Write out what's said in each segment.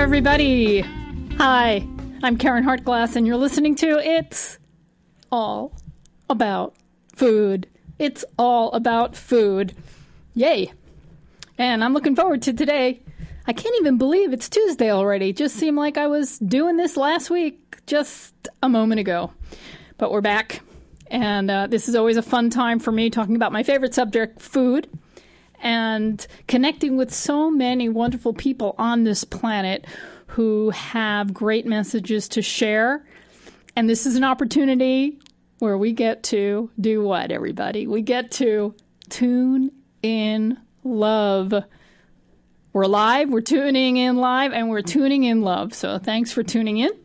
everybody. Hi, I'm Karen Hartglass, and you're listening to It's All About Food. It's all about food. Yay. And I'm looking forward to today. I can't even believe it's Tuesday already. Just seemed like I was doing this last week, just a moment ago. But we're back. And this is always a fun time for me, talking about my favorite subject, food, and connecting with so many wonderful people on this planet who have great messages to share. And this is an opportunity where we get to do what, everybody? We get to tune in love. We're live, we're tuning in live, and we're tuning in love. So thanks for tuning in.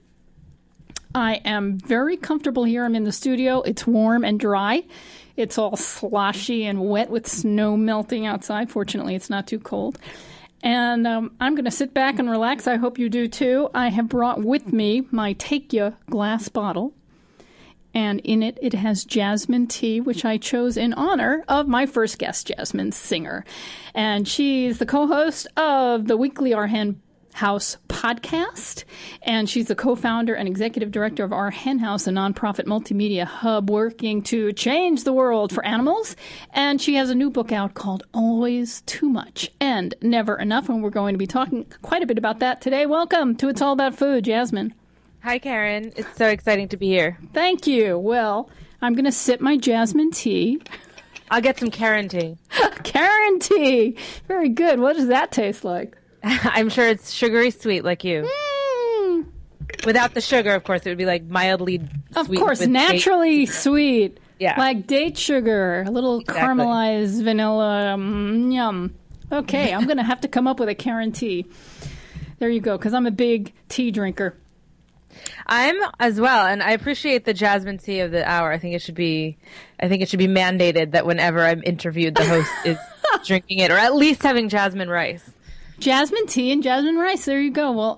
I am very comfortable here. I'm in the studio. It's warm and dry. It's all sloshy and wet with snow melting outside. Fortunately, it's not too cold. And I'm going to sit back and relax. I hope you do too. I have brought with me my Take Ya glass bottle. And in it, it has jasmine tea, which I chose in honor of my first guest, Jasmine Singer. And she's the co-host of the weekly Our Hen House podcast. And she's the co-founder and executive director of Our Hen House, a nonprofit multimedia hub working to change the world for animals. And she has a new book out called Always Too Much and Never Enough. And we're going to be talking quite a bit about that today. Welcome to It's All About Food, Jasmine. Hi, Karen. It's so exciting to be here. Thank you. Well, I'm going to sip my jasmine tea. I'll get some Karen tea. Karen tea. Very good. What does that taste like? I'm sure it's sugary sweet like you. Without the sugar, of course, it would be like mildly of sweet. Of course, naturally sweet. Yeah. Like date sugar, a little caramelized vanilla. Yum. Okay, I'm going to have to come up with a Karen tea. There you go, because I'm a big tea drinker. I'm as well, and I appreciate the jasmine tea of the hour. I think it should be mandated that whenever I'm interviewed, the host is drinking it, or at least having jasmine rice. Jasmine tea and jasmine rice. There you go. Well,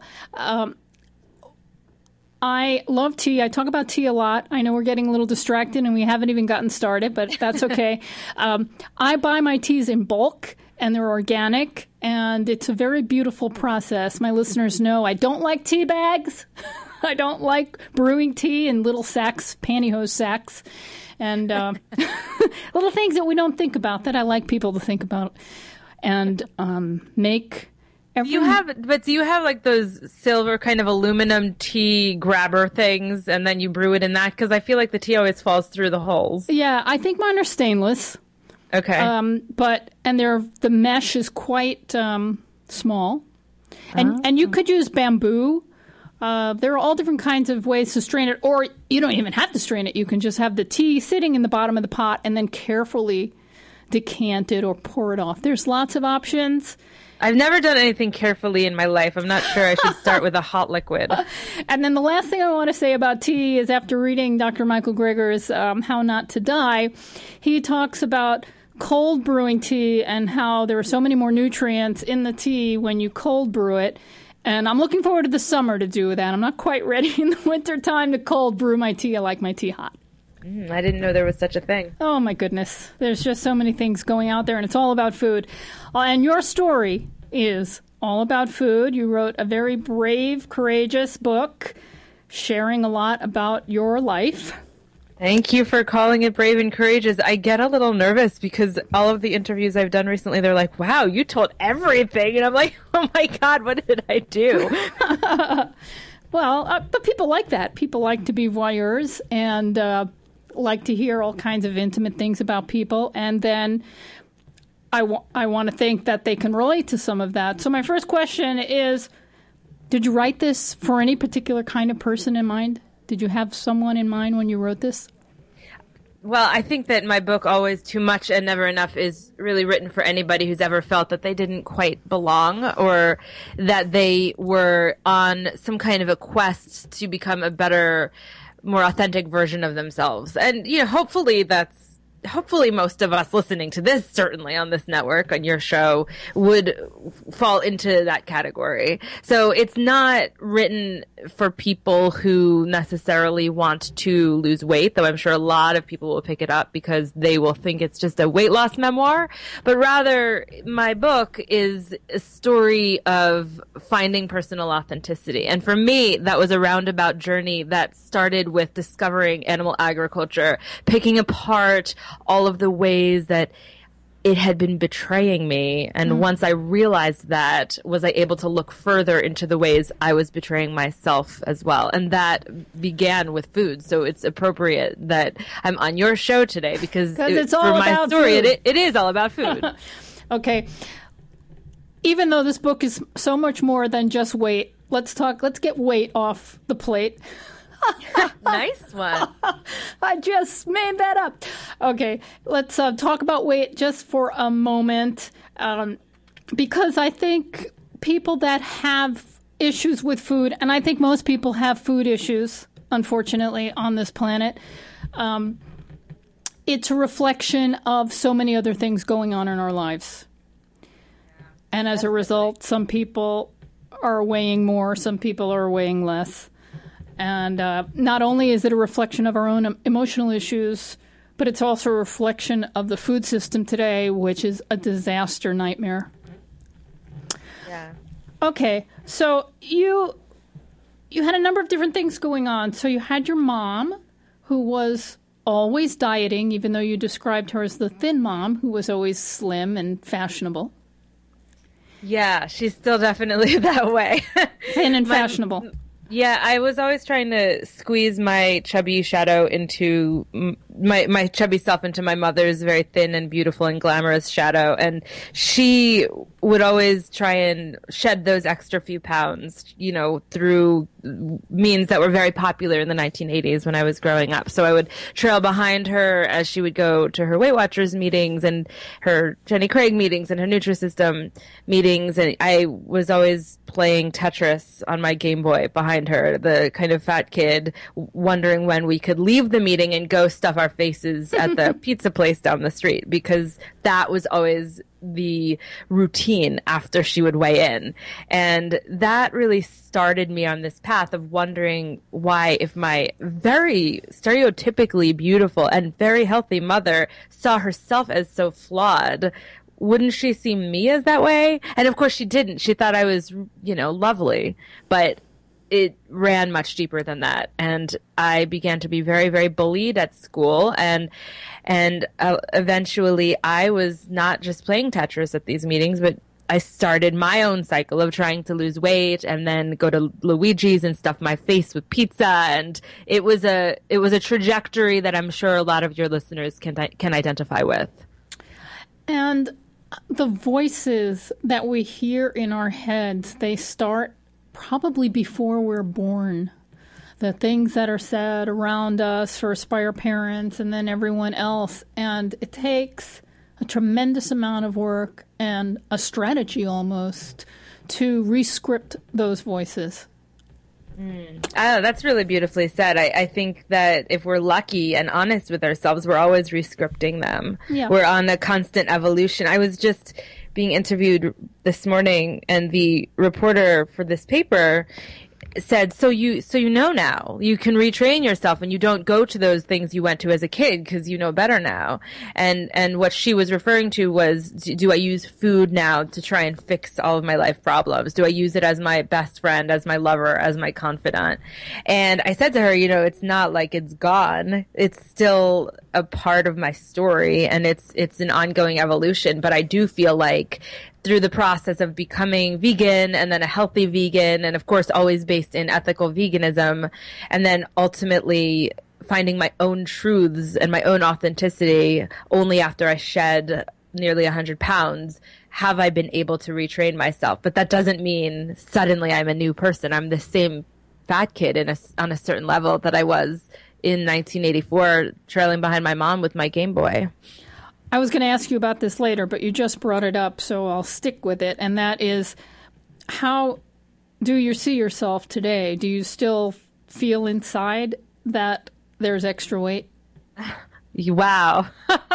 I love tea. I talk about tea a lot. I know we're getting a little distracted and we haven't even gotten started, but that's okay. I buy my teas in bulk and they're organic and it's a very beautiful process. My listeners know I don't like tea bags. I don't like brewing tea in little sacks, pantyhose sacks, and little things that we don't think about that I like people to think about and make. Do you have like those silver kind of aluminum tea grabber things and then you brew it in that? Because I feel like the tea always falls through the holes. Yeah, I think mine are stainless. Okay. The mesh is quite small. And you could use bamboo. There are all different kinds of ways to strain it. Or you don't even have to strain it. You can just have the tea sitting in the bottom of the pot and then carefully decant it or pour it off. There's lots of options. I've never done anything carefully in my life. I'm not sure I should start with a hot liquid. And then the last thing I want to say about tea is after reading Dr. Michael Greger's How Not to Die, he talks about cold brewing tea and how there are so many more nutrients in the tea when you cold brew it. And I'm looking forward to the summer to do that. I'm not quite ready in the wintertime to cold brew my tea. I like my tea hot. I didn't know there was such a thing. Oh, my goodness. There's just so many things going out there, and it's all about food. And your story is all about food. You wrote a very brave, courageous book sharing a lot about your life. Thank you for calling it brave and courageous. I get a little nervous because all of the interviews I've done recently, they're like, wow, you told everything. And I'm like, oh, my God, what did I do? Well, but people like that. People like to be voyeurs and like to hear all kinds of intimate things about people. And then I want to think that they can relate to some of that. So my first question is, did you write this for any particular kind of person in mind? Did you have someone in mind when you wrote this? Well, I think that my book, Always Too Much and Never Enough, is really written for anybody who's ever felt that they didn't quite belong or that they were on some kind of a quest to become a better, more authentic version of themselves. And, hopefully that's hopefully most of us listening to this, certainly on this network, on your show, would fall into that category. So it's not written for people who necessarily want to lose weight, though I'm sure a lot of people will pick it up because they will think it's just a weight loss memoir. But rather, my book is a story of finding personal authenticity. And for me, that was a roundabout journey that started with discovering animal agriculture, picking apart all of the ways that it had been betraying me. And once I realized that, was I able to look further into the ways I was betraying myself as well. And that began with food. So it's appropriate that I'm on your show today because it's all for my about story, food. it is all about food. Okay. Even though this book is so much more than just weight, let's get weight off the plate. Nice one. I just made that up. Okay, let's talk about weight just for a moment, because I think people that have issues with food, and I think most people have food issues, unfortunately, on this planet, it's a reflection of so many other things going on in our lives. And as a result, some people are weighing more, some people are weighing less. And not only is it a reflection of our own emotional issues, but it's also a reflection of the food system today, which is a disaster nightmare. Yeah. Okay, so you had a number of different things going on. So you had your mom, who was always dieting, even though you described her as the thin mom, who was always slim and fashionable. Yeah, she's still definitely that way. Thin and fashionable. Yeah, I was always trying to squeeze my chubby shadow into my chubby self into my mother's very thin and beautiful and glamorous shadow. And she would always try and shed those extra few pounds, through means that were very popular in the 1980s when I was growing up. So I would trail behind her as she would go to her Weight Watchers meetings and her Jenny Craig meetings and her Nutrisystem meetings. And I was always playing Tetris on my Game Boy behind her, the kind of fat kid wondering when we could leave the meeting and go stuff our faces at the pizza place down the street, because that was always the routine after she would weigh in. And that really started me on this path of wondering why, if my very stereotypically beautiful and very healthy mother saw herself as so flawed, wouldn't she see me as that way? And of course she didn't. She thought I was, lovely, but it ran much deeper than that. And I began to be very, very bullied at school. And eventually I was not just playing Tetris at these meetings, but I started my own cycle of trying to lose weight and then go to Luigi's and stuff my face with pizza. And it was a trajectory that I'm sure a lot of your listeners can identify with. And the voices that we hear in our heads, they start probably before we're born. The things that are said around us, first by our parents and then everyone else. And it takes a tremendous amount of work and a strategy almost to re-script those voices. Oh, that's really beautifully said. I think that if we're lucky and honest with ourselves, we're always re-scripting them. Yeah. We're on a constant evolution. I was just being interviewed this morning, and the reporter for this paper said, so you know now, you can retrain yourself and you don't go to those things you went to as a kid because you know better now. And what she was referring to was, do I use food now to try and fix all of my life problems? Do I use it as my best friend, as my lover, as my confidant? And I said to her, it's not like it's gone. It's still a part of my story, and it's an ongoing evolution. But I do feel like through the process of becoming vegan and then a healthy vegan, and of course always based in ethical veganism, and then ultimately finding my own truths and my own authenticity only after I shed nearly 100 pounds, have I been able to retrain myself. But that doesn't mean suddenly I'm a new person. I'm the same fat kid on a certain level that I was in 1984, trailing behind my mom with my Game Boy. I was going to ask you about this later, but you just brought it up, so I'll stick with it. And that is, how do you see yourself today? Do you still feel inside that there's extra weight? Wow.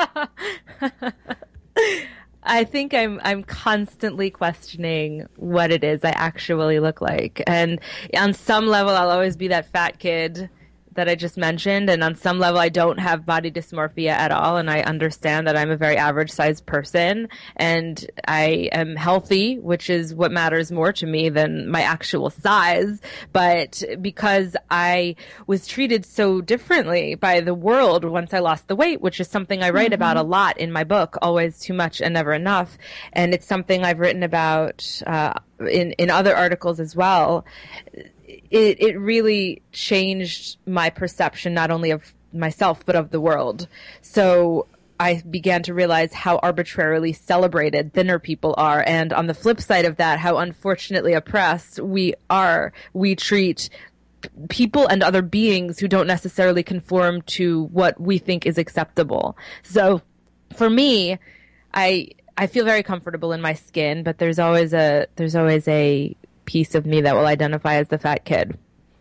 I think I'm constantly questioning what it is I actually look like. And on some level, I'll always be that fat kid that I just mentioned. And on some level, I don't have body dysmorphia at all. And I understand that I'm a very average sized person and I am healthy, which is what matters more to me than my actual size. But because I was treated so differently by the world once I lost the weight, which is something I write about a lot in my book, Always Too Much and Never Enough. And it's something I've written about, in other articles as well. It really changed my perception, not only of myself, but of the world. So I began to realize how arbitrarily celebrated thinner people are. And on the flip side of that, how unfortunately oppressed we are. We treat people and other beings who don't necessarily conform to what we think is acceptable. So for me, I feel very comfortable in my skin, but there's always a piece of me that will identify as the fat kid.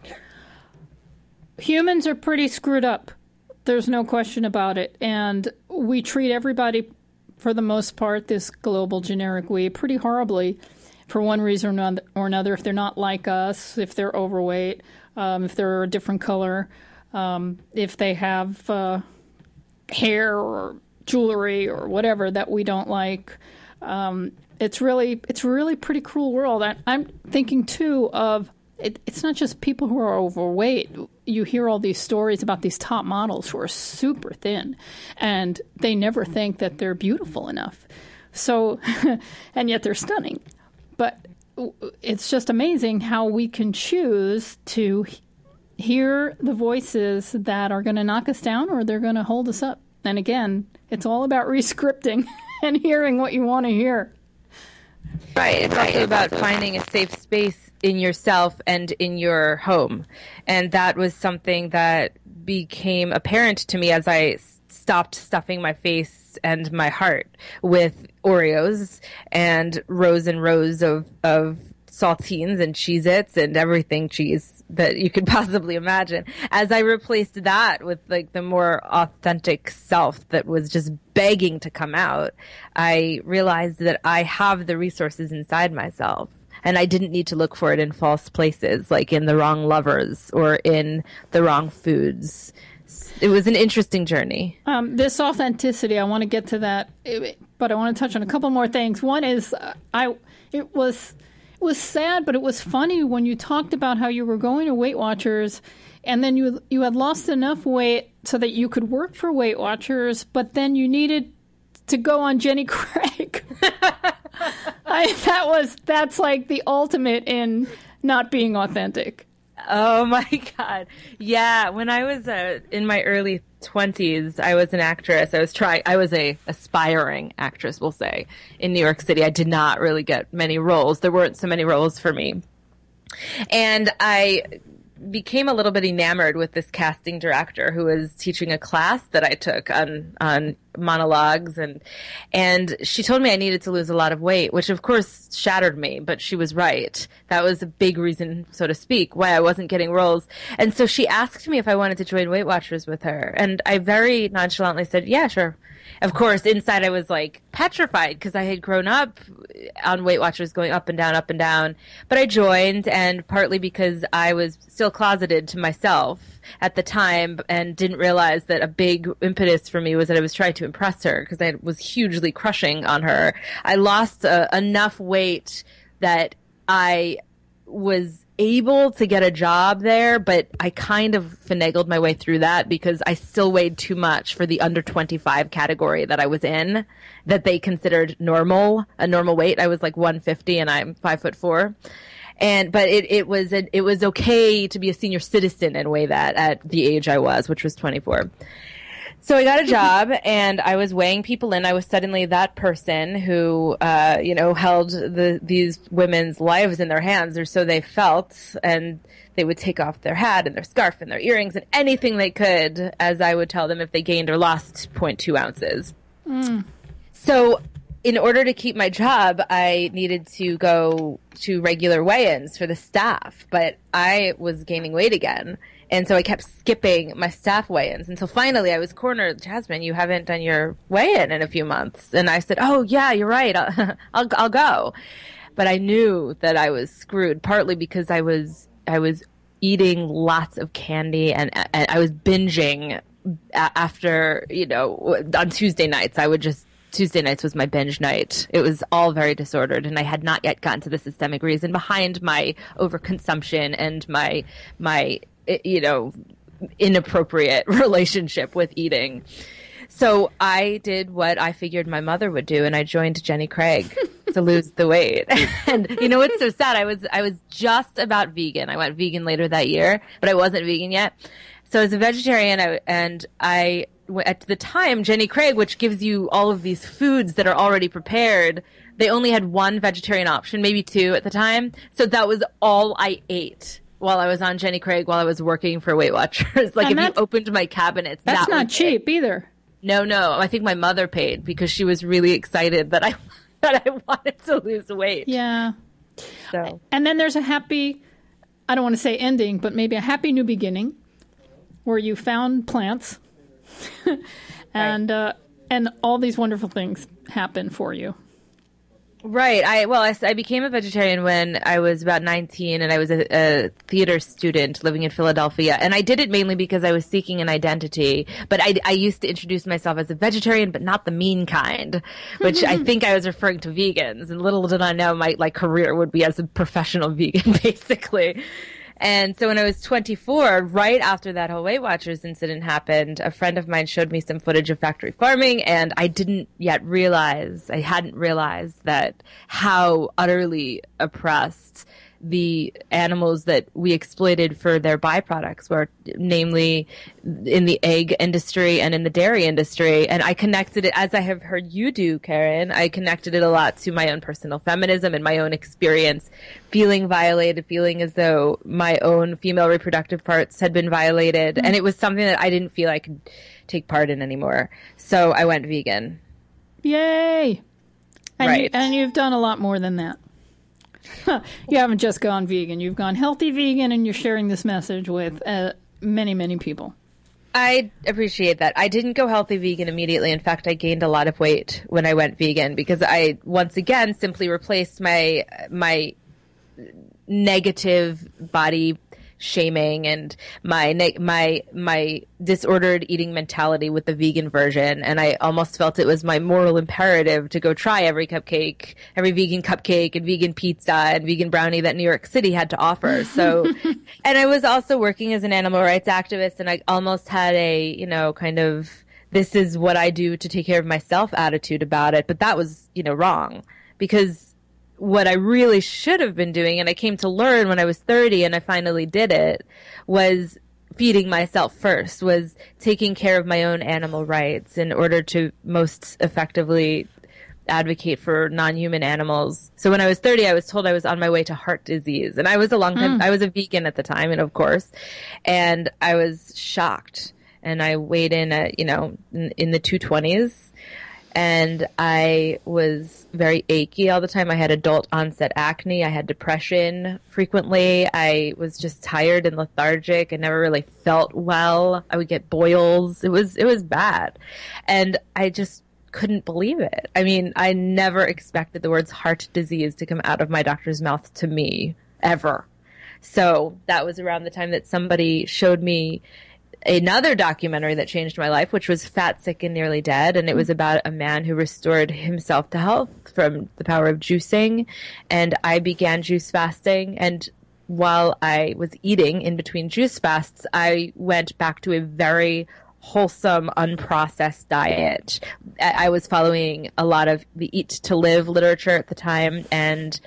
Humans are pretty screwed up. There's no question about it. And we treat everybody, for the most part, this global generic we, pretty horribly for one reason or another. If they're not like us, if they're overweight, if they're a different color, if they have hair or jewelry or whatever that we don't like. It's really pretty cruel world. I'm thinking too of it's not just people who are overweight. You hear all these stories about these top models who are super thin, and they never think that they're beautiful enough. So, and yet they're stunning. But it's just amazing how we can choose to hear the voices that are going to knock us down or they're going to hold us up. And again, it's all about re-scripting and hearing what you want to hear. Right. It's also about finding a safe space in yourself and in your home. And that was something that became apparent to me as I stopped stuffing my face and my heart with Oreos and rows of saltines and Cheez-Its and everything cheese that you could possibly imagine. As I replaced that with like the more authentic self that was just begging to come out, I realized that I have the resources inside myself. And I didn't need to look for it in false places, like in the wrong lovers or in the wrong foods. It was an interesting journey. This authenticity, I want to get to that, but I want to touch on a couple more things. One is, it was sad, but it was funny when you talked about how you were going to Weight Watchers, and then you had lost enough weight so that you could work for Weight Watchers, but then you needed to go on Jenny Craig. That's like the ultimate in not being authentic. Oh my God. Yeah. When I was in my early 20s, I was an actress. I was a aspiring actress, we'll say, in New York City. I did not really get many roles. There weren't so many roles for me. And I became a little bit enamored with this casting director who was teaching a class that I took on monologues, and she told me I needed to lose a lot of weight, which of course shattered me, but she was right. That was a big reason, so to speak, why I wasn't getting roles. And so she asked me if I wanted to join Weight Watchers with her, and I very nonchalantly said, yeah, sure. Of course, inside I was like petrified because I had grown up on Weight Watchers going up and down. But I joined, and partly because I was still closeted to myself at the time and didn't realize that a big impetus for me was that I was trying to impress her because I was hugely crushing on her. I lost enough weight that I was able to get a job there, but I kind of finagled my way through that because I still weighed too much for the under 25 category that I was in, that they considered a normal weight. I was like 150 and I'm 5'4". But it was okay to be a senior citizen and weigh that at the age I was, which was 24. So I got a job and I was weighing people in. I was suddenly that person who, held these women's lives in their hands, or so they felt. And they would take off their hat and their scarf and their earrings and anything they could, as I would tell them if they gained or lost 0.2 ounces. Mm. So in order to keep my job, I needed to go to regular weigh-ins for the staff, but I was gaining weight again. And so I kept skipping my staff weigh-ins until finally I was cornered. Jasmine, you haven't done your weigh-in in a few months. And I said, oh, yeah, you're right. I'll go. But I knew that I was screwed, partly because I was eating lots of candy and I was binging after, on Tuesday nights. Tuesday nights was my binge night. It was all very disordered, and I had not yet gotten to the systemic reason behind my overconsumption and my inappropriate relationship with eating. So I did what I figured my mother would do, and I joined Jenny Craig to lose the weight. And what's so sad? I was just about vegan. I went vegan later that year, but I wasn't vegan yet. So as a vegetarian, at the time, Jenny Craig, which gives you all of these foods that are already prepared, they only had one vegetarian option, maybe two at the time. So that was all I ate while I was on Jenny Craig, while I was working for Weight Watchers. Like, if you opened my cabinets, that's not cheap either. No. I think my mother paid because she was really excited that I wanted to lose weight. Yeah. So. And then there's a happy, I don't want to say ending, but maybe a happy new beginning where you found plants and all these wonderful things happen for you. Right. I became a vegetarian when I was about 19, and I was a theater student living in Philadelphia. And I did it mainly because I was seeking an identity. But I used to introduce myself as a vegetarian, but not the mean kind, which I think I was referring to vegans. And little did I know my career would be as a professional vegan, basically. And so when I was 24, right after that whole Weight Watchers incident happened, a friend of mine showed me some footage of factory farming, and I hadn't realized that how utterly oppressed the animals that we exploited for their byproducts were, namely in the egg industry and in the dairy industry. And I connected it, as I have heard you do, Karen, I connected it a lot to my own personal feminism and my own experience feeling violated, feeling as though my own female reproductive parts had been violated. Mm-hmm. And it was something that I didn't feel I could take part in anymore. So I went vegan. Yay! Right. And you've done a lot more than that. You haven't just gone vegan. You've gone healthy vegan, and you're sharing this message with many, many people. I appreciate that. I didn't go healthy vegan immediately. In fact, I gained a lot of weight when I went vegan because I, once again, simply replaced my negative body shaming and my disordered eating mentality with the vegan version. And I almost felt it was my moral imperative to go try every vegan cupcake and vegan pizza and vegan brownie that New York City had to offer. So, and I was also working as an animal rights activist, and I almost had a, kind of, this is what I do to take care of myself attitude about it. But that was, wrong, because what I really should have been doing, and I came to learn when I was 30 and I finally did it, was feeding myself first, was taking care of my own animal rights in order to most effectively advocate for non-human animals. So when I was 30, I was told I was on my way to heart disease. And I was I was a vegan at the time, and of course, and I was shocked. And I weighed in at, in the 220s. And I was very achy all the time. I had adult onset acne. I had depression frequently. I was just tired and lethargic. I never really felt well. I would get boils. It was bad. And I just couldn't believe it. I mean, I never expected the words heart disease to come out of my doctor's mouth to me, ever. So that was around the time that somebody showed me another documentary that changed my life, which was Fat, Sick, and Nearly Dead. And it was about a man who restored himself to health from the power of juicing. And I began juice fasting. And while I was eating in between juice fasts, I went back to a very wholesome, unprocessed diet. I was following a lot of the Eat to Live literature at the time, and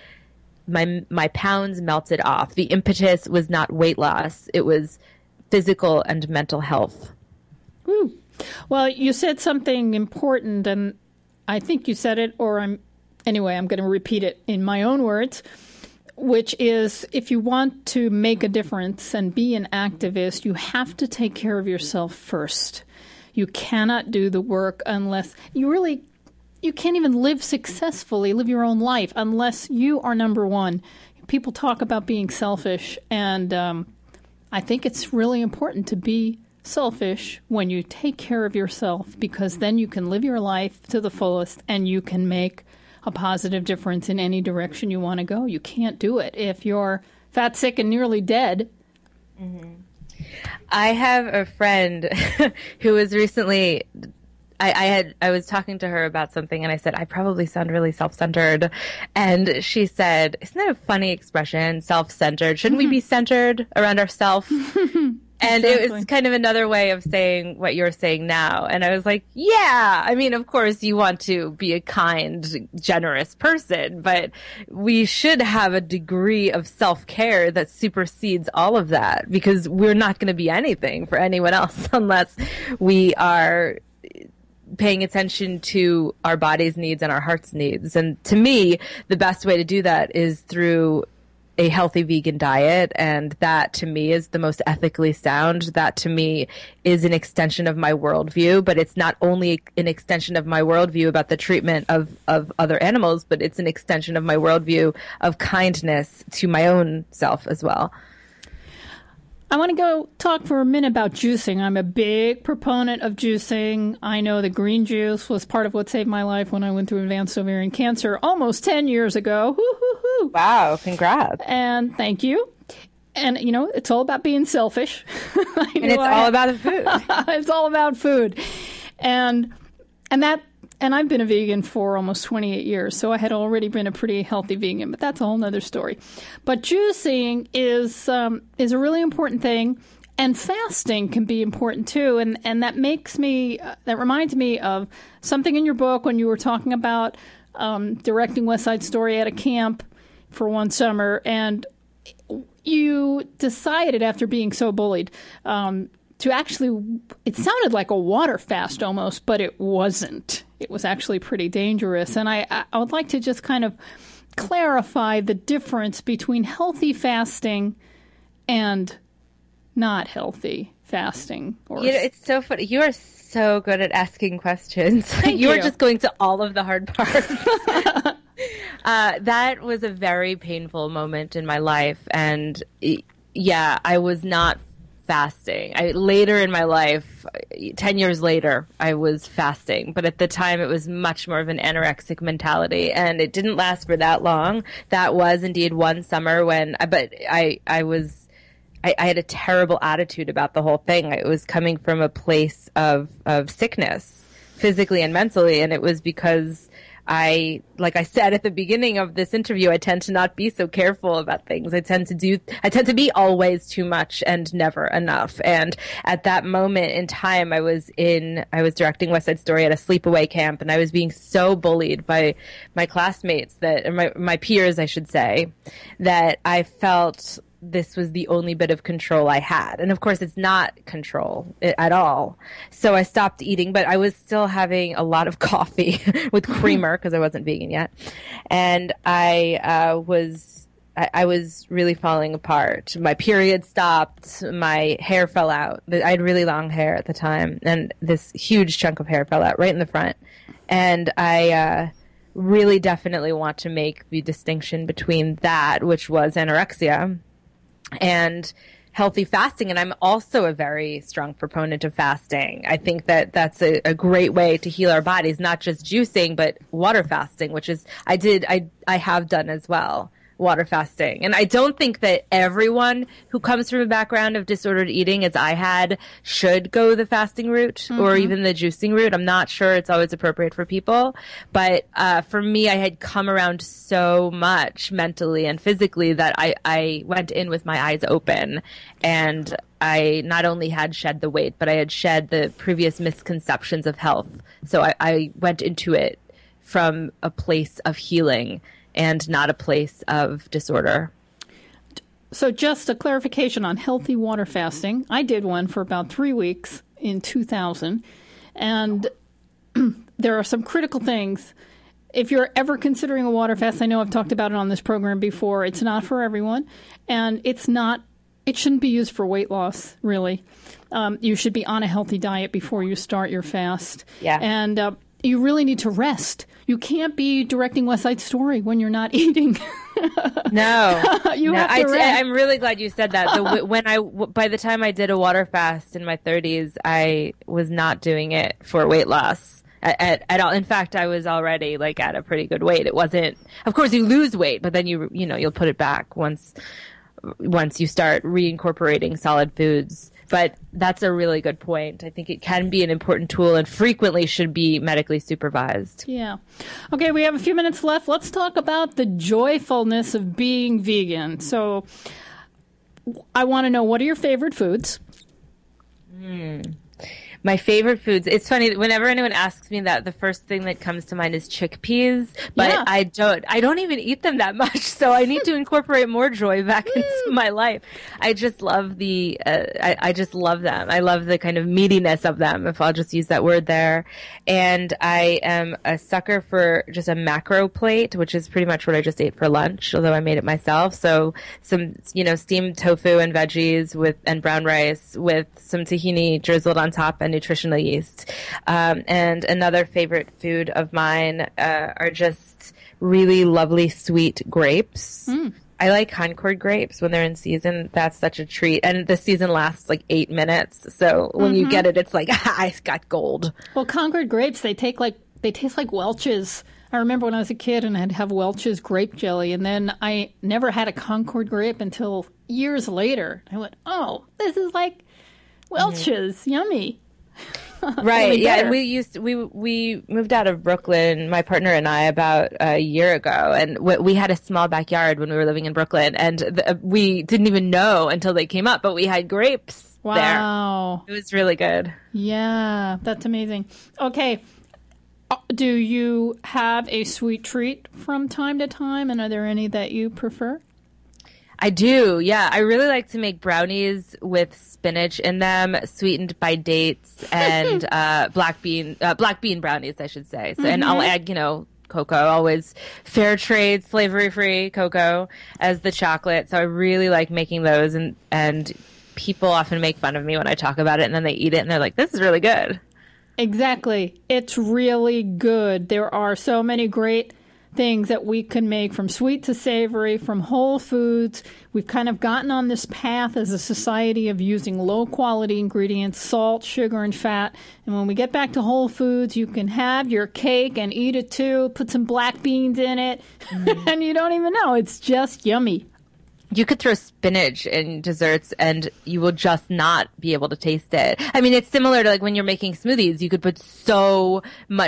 my pounds melted off. The impetus was not weight loss. It was physical and mental health. Woo. Well, you said something important, and I think you said it, or I'm going to repeat it in my own words, which is, if you want to make a difference and be an activist, you have to take care of yourself first. You cannot do the work unless you really, you can't even live successfully, live your own life, unless you are number one. People talk about being selfish, and I think it's really important to be selfish when you take care of yourself, because then you can live your life to the fullest and you can make a positive difference in any direction you want to go. You can't do it if you're fat, sick, and nearly dead. Mm-hmm. I have a friend who was recently, I was talking to her about something, and I said, I probably sound really self-centered. And she said, isn't that a funny expression, self-centered? Shouldn't we be centered around ourselves? And exactly. It was kind of another way of saying what you're saying now. And I was like, yeah, I mean, of course you want to be a kind, generous person, but we should have a degree of self-care that supersedes all of that, because we're not going to be anything for anyone else unless we are paying attention to our body's needs and our heart's needs. And to me, the best way to do that is through a healthy vegan diet, and that to me is the most ethically sound. That to me is an extension of my worldview, but it's not only an extension of my worldview about the treatment of other animals, but it's an extension of my worldview of kindness to my own self as well. I want to go talk for a minute about juicing. I'm a big proponent of juicing. I know the green juice was part of what saved my life when I went through advanced ovarian cancer almost 10 years ago. Woo-hoo-hoo. Wow, congrats. And thank you. And, you know, it's all about being selfish. And it's all about the food. It's all about food. And I've been a vegan for almost 28 years, so I had already been a pretty healthy vegan, but that's a whole nother story. But juicing is a really important thing, and fasting can be important too. And that reminds me of something in your book when you were talking about directing West Side Story at a camp for one summer, and you decided after being so bullied to actually, it sounded like a water fast almost, but it wasn't. It was actually pretty dangerous. And I would like to just kind of clarify the difference between healthy fasting and not healthy fasting. It's so funny. You are so good at asking questions. Thank you are just going to all of the hard parts. That was a very painful moment in my life. And yeah, I was not fasting. Later in my life, 10 years later, I was fasting. But at the time, it was much more of an anorexic mentality. And it didn't last for that long. That was indeed one summer but I had a terrible attitude about the whole thing. I was coming from a place of sickness, physically and mentally. And it was because like I said at the beginning of this interview, I tend to not be so careful about things. I tend to be always too much and never enough. And at that moment in time, I was directing West Side Story at a sleepaway camp, and I was being so bullied by my classmates my peers, I should say, that I felt this was the only bit of control I had. And of course, it's not control at all. So I stopped eating, but I was still having a lot of coffee with creamer because I wasn't vegan yet. And I was really falling apart. My period stopped. My hair fell out. I had really long hair at the time, and this huge chunk of hair fell out right in the front. And I really definitely want to make the distinction between that, which was anorexia, and healthy fasting. And I'm also a very strong proponent of fasting. I think that that's a great way to heal our bodies, not just juicing, but water fasting, which is, I have done as well. Water fasting. And I don't think that everyone who comes from a background of disordered eating, as I had, should go the fasting route or even the juicing route. I'm not sure it's always appropriate for people. But for me, I had come around so much mentally and physically that I went in with my eyes open. And I not only had shed the weight, but I had shed the previous misconceptions of health. So I went into it from a place of healing and not a place of disorder. So just a clarification on healthy water fasting. I did one for about 3 weeks in 2000. And there are some critical things. If you're ever considering a water fast, I know I've talked about it on this program before, it's not for everyone. And it shouldn't be used for weight loss, really. You should be on a healthy diet before you start your fast. Yeah. And you really need to rest. You can't be directing West Side Story when you're not eating. No, you have to rest. I'm really glad you said that. By the time I did a water fast in my 30s, I was not doing it for weight loss at all. In fact, I was already like at a pretty good weight. It wasn't, of course, you lose weight, but then you'll put it back once you start reincorporating solid foods. But that's a really good point. I think it can be an important tool and frequently should be medically supervised. Yeah. Okay, we have a few minutes left. Let's talk about the joyfulness of being vegan. So I want to know, what are your favorite foods? My favorite foods. It's funny, whenever anyone asks me that, the first thing that comes to mind is chickpeas, but Yeah. I don't even eat them that much, so I need to incorporate more joy back into my life. I just love I just love them. I love the kind of meatiness of them, if I'll just use that word there. And I am a sucker for just a macro plate, which is pretty much what I just ate for lunch, although I made it myself. So some, steamed tofu and veggies and brown rice with some tahini drizzled on top and nutritional yeast. And another favorite food of mine are just really lovely sweet grapes. I like Concord grapes when they're in season. That's such a treat. And the season lasts like 8 minutes. So when you get it, it's like, I got gold. Well, Concord grapes, they taste like Welch's. I remember when I was a kid and I'd have Welch's grape jelly, and then I never had a Concord grape until years later. I went, oh, this is like Welch's. Yummy. Right. Yeah. We moved out of Brooklyn, my partner and I, about a year ago, and we had a small backyard when we were living in Brooklyn, and we didn't even know until they came up, but we had grapes there. Wow. It was really good. Yeah, that's amazing. Okay. Do you have a sweet treat from time to time, and are there any that you prefer? I do, yeah. I really like to make brownies with spinach in them, sweetened by dates and black bean brownies, I should say. So, and I'll add, cocoa, always fair trade, slavery-free cocoa as the chocolate. So I really like making those, and people often make fun of me when I talk about it, and then they eat it, and they're like, "This is really good." Exactly. It's really good. There are so many great things that we can make, from sweet to savory, from whole foods. We've kind of gotten on this path as a society of using low-quality ingredients, salt, sugar, and fat. And when we get back to whole foods, you can have your cake and eat it too, put some black beans in it, and you don't even know. It's just yummy. You could throw spinach in desserts and you will just not be able to taste it. I mean, it's similar to like when you're making smoothies. You could put so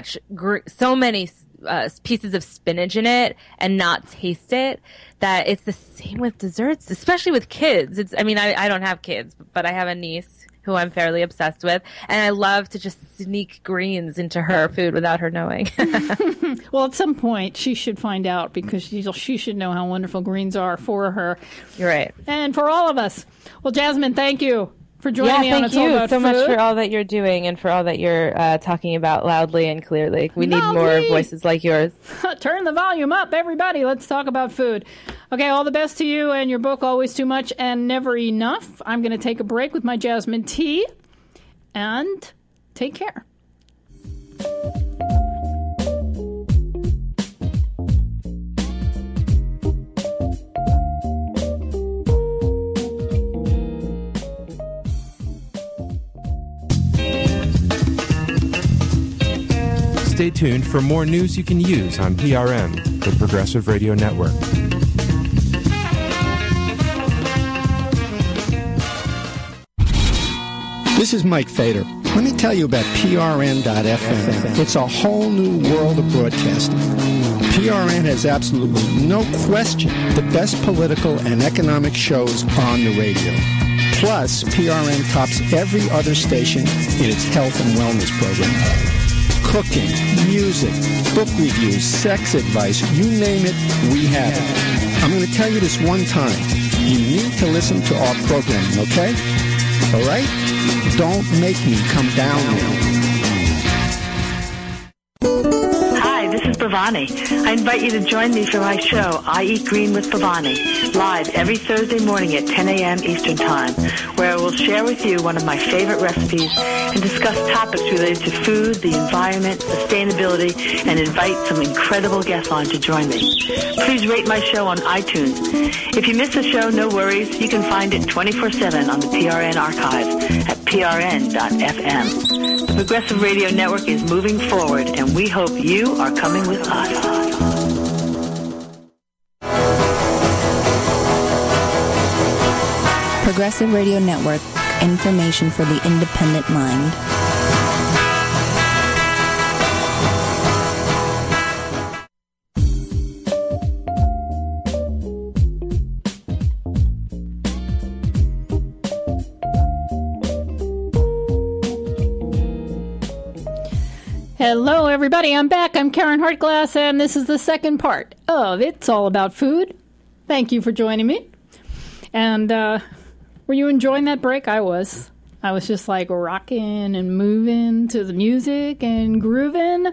many pieces of spinach in it and not taste it, that it's the same with desserts, especially with kids. I don't have kids, but I have a niece who I'm fairly obsessed with, and I love to just sneak greens into her food without her knowing. Well, at some point, she should find out, because she should know how wonderful greens are for her. You're right. And for all of us. Well, Jasmine, thank you for joining me on It's All About Thank you so Food. much for all that you're doing and for all that you're talking about loudly and clearly. We need more voices like yours. Turn the volume up, everybody. Let's talk about food. Okay, all the best to you and your book, Always Too Much and Never Enough. I'm going to take a break with my Jasmine tea, and take care. Stay tuned for more news you can use on PRN, the Progressive Radio Network. This is Mike Fader. Let me tell you about PRN.FM. It's a whole new world of broadcasting. PRN has absolutely no question the best political and economic shows on the radio. Plus, PRN tops every other station in its health and wellness program. Cooking, music, book reviews, sex advice, you name it, we have it. I'm going to tell you this one time. You need to listen to our programming, okay? All right? Don't make me come down there. Hi, this is Bhavani. I invite you to join me for my show, I Eat Green with Bhavani, live every Thursday morning at 10 a.m. Eastern Time, where I will share with you one of my favorite recipes and discuss topics related to food, the environment, sustainability, and invite some incredible guests on to join me. Please rate my show on iTunes. If you miss a show, no worries. You can find it 24/7 on the PRN archive at prn.fm. The Progressive Radio Network is moving forward, and we hope you are coming with us. Progressive Radio Network, information for the independent mind. Hello, everybody. I'm back. I'm Karen Hartglass, and this is the second part of It's All About Food. Thank you for joining me. And were you enjoying that break? I was. I was just like rocking and moving to the music and grooving.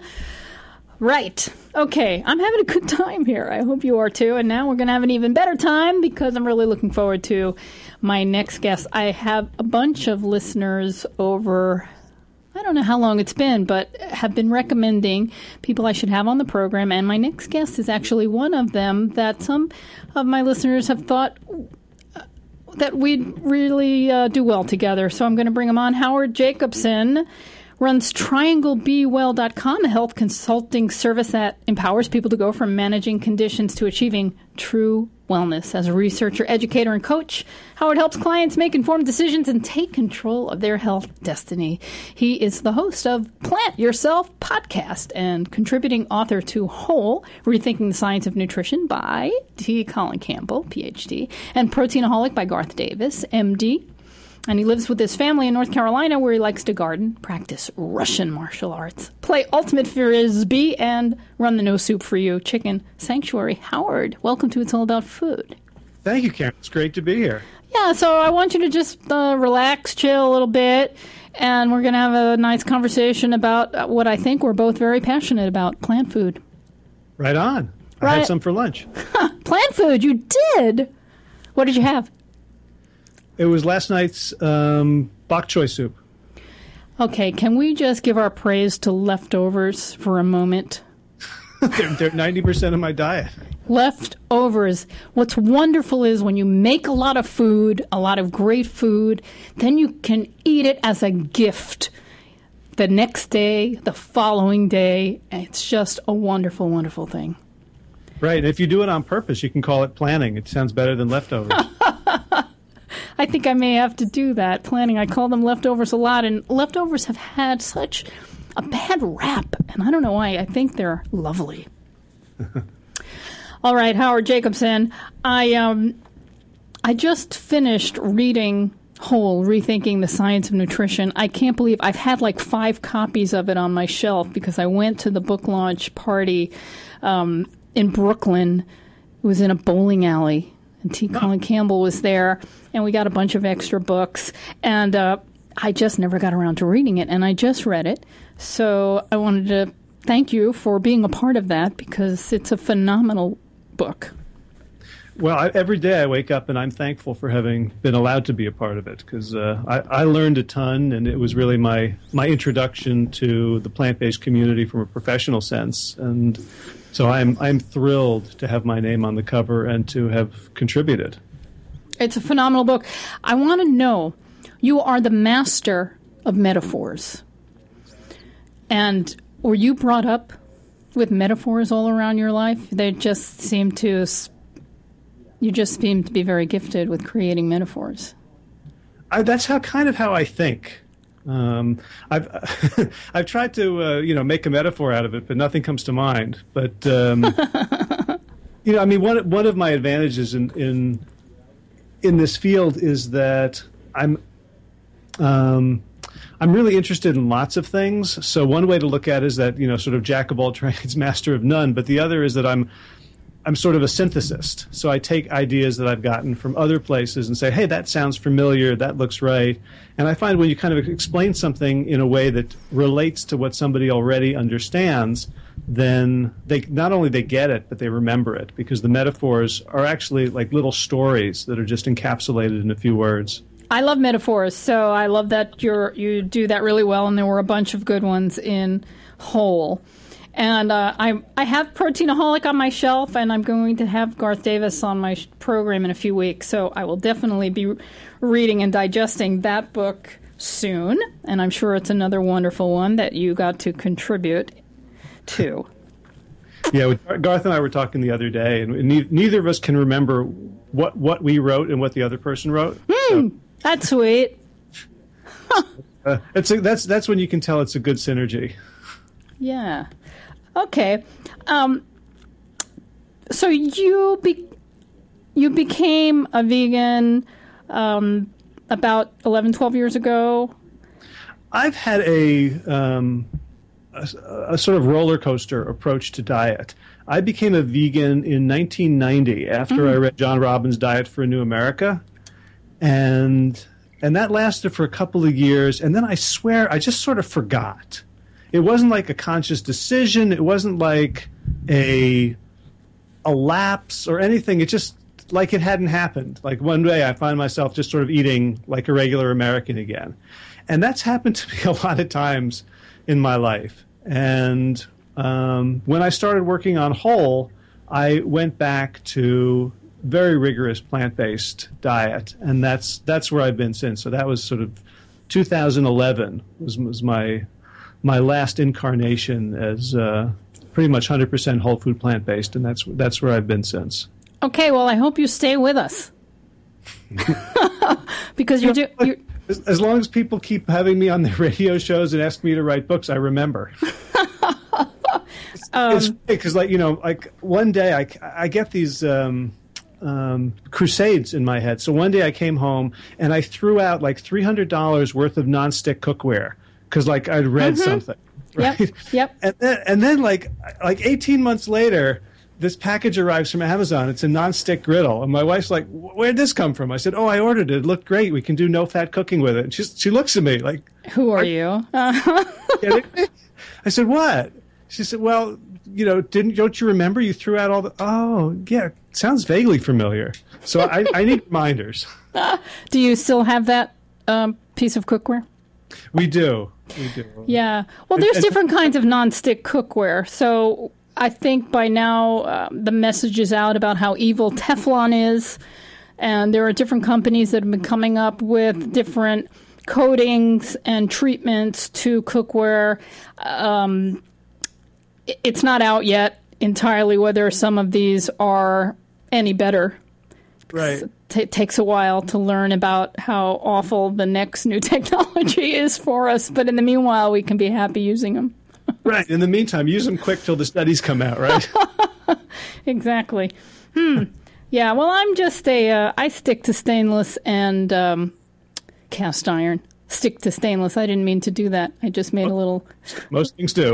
Right. Okay. I'm having a good time here. I hope you are too. And now we're going to have an even better time because I'm really looking forward to my next guest. I have a bunch of listeners over, I don't know how long it's been, but have been recommending people I should have on the program. And my next guest is actually one of them that some of my listeners have thought that we'd really do well together. So I'm going to bring him on. Howard Jacobson runs TriangleBeWell.com, a health consulting service that empowers people to go from managing conditions to achieving true wellness. As a researcher, educator, and coach, Howard helps clients make informed decisions and take control of their health destiny. He is the host of Plant Yourself podcast and contributing author to Whole, Rethinking the Science of Nutrition by T. Colin Campbell, PhD, and Proteinaholic by Garth Davis, MD. And he lives with his family in North Carolina, where he likes to garden, practice Russian martial arts, play ultimate frisbee, and run the No Soup for You chicken sanctuary. Howard, welcome to It's All About Food. Thank you, Karen. It's great to be here. Yeah, so I want you to just relax, chill a little bit, and we're going to have a nice conversation about what I think we're both very passionate about, plant food. Right on. I had some for lunch. Plant food, you did? What did you have? It was last night's bok choy soup. Okay, can we just give our praise to leftovers for a moment? They're 90% of my diet. Leftovers. What's wonderful is when you make a lot of food, a lot of great food, then you can eat it as a gift the next day, the following day. It's just a wonderful, wonderful thing. Right. And if you do it on purpose, you can call it planning. It sounds better than leftovers. I think I may have to do that. Planning. I call them leftovers a lot, and leftovers have had such a bad rap, and I don't know why. I think they're lovely. All right, Howard Jacobson. I just finished reading Whole, Rethinking the Science of Nutrition. I can't believe I've had like 5 copies of it on my shelf because I went to the book launch party in Brooklyn. It was in a bowling alley, and T. Colin Campbell was there, and we got a bunch of extra books, and I just never got around to reading it, and I just read it. So I wanted to thank you for being a part of that because it's a phenomenal book. Well, every day I wake up and I'm thankful for having been allowed to be a part of it because I learned a ton, and it was really my introduction to the plant-based community from a professional sense. And so I'm thrilled to have my name on the cover and to have contributed. It's a phenomenal book. I want to know, you are the master of metaphors. And were you brought up with metaphors all around your life? They just seem to... You just seem to be very gifted with creating metaphors. That's how I think. I've tried to make a metaphor out of it, but nothing comes to mind. But one of my advantages in this field is that I'm really interested in lots of things. So one way to look at it is that sort of jack of all trades, master of none. But the other is that I'm sort of a synthesist. So I take ideas that I've gotten from other places and say, hey, that sounds familiar, that looks right. And I find when you kind of explain something in a way that relates to what somebody already understands, then they not only they get it, but they remember it, because the metaphors are actually like little stories that are just encapsulated in a few words. I love metaphors, so I love that you do that really well, and there were a bunch of good ones in Whole. And I have Proteinaholic on my shelf, and I'm going to have Garth Davis on my program in a few weeks, so I will definitely be reading and digesting that book soon, and I'm sure it's another wonderful one that you got to contribute to. Yeah, Garth and I were talking the other day, and neither of us can remember what we wrote and what the other person wrote. So. That's sweet. That's when you can tell it's a good synergy. Yeah. Okay. So you became a vegan about 11, 12 years ago? I've had a sort of roller coaster approach to diet. I became a vegan in 1990 after I read John Robbins' Diet for a New America. And that lasted for a couple of years. And then I swear I just sort of forgot. It wasn't like a conscious decision. It wasn't like a lapse or anything. It just like it hadn't happened. Like one day I find myself just sort of eating like a regular American again. And that's happened to me a lot of times in my life. And when I started working on Whole, I went back to very rigorous plant-based diet, and that's where I've been since. So that was sort of 2011 was my last incarnation as pretty much 100% whole food plant-based, and that's where I've been since. Okay, well, I hope you stay with us. Because you're as long as people keep having me on their radio shows and ask me to write books, I remember. It's because, like one day I get these crusades in my head. So one day I came home and I threw out like $300 worth of nonstick cookware because like I'd read something. Right? Yep. And then like 18 months later, this package arrives from Amazon. It's a nonstick griddle. And my wife's like, where'd this come from? I said, I ordered it. It looked great. We can do no-fat cooking with it. And she looks at me like, who are you? I said, what? She said, well, don't you remember you threw out all the... Oh, yeah, sounds vaguely familiar. So I need reminders. Do you still have that piece of cookware? We do. Yeah. Well, there's different kinds of nonstick cookware. So I think by now the message is out about how evil Teflon is. And there are different companies that have been coming up with different coatings and treatments to cookware. It's not out yet entirely whether some of these are any better. Right. It takes a while to learn about how awful the next new technology is for us, but in the meanwhile, we can be happy using them. Right. In the meantime, use them quick till the studies come out, right? Exactly. Yeah, well, I'm just I stick to stainless and cast iron. Stick to stainless. I didn't mean to do that. I just made a little... Most things do.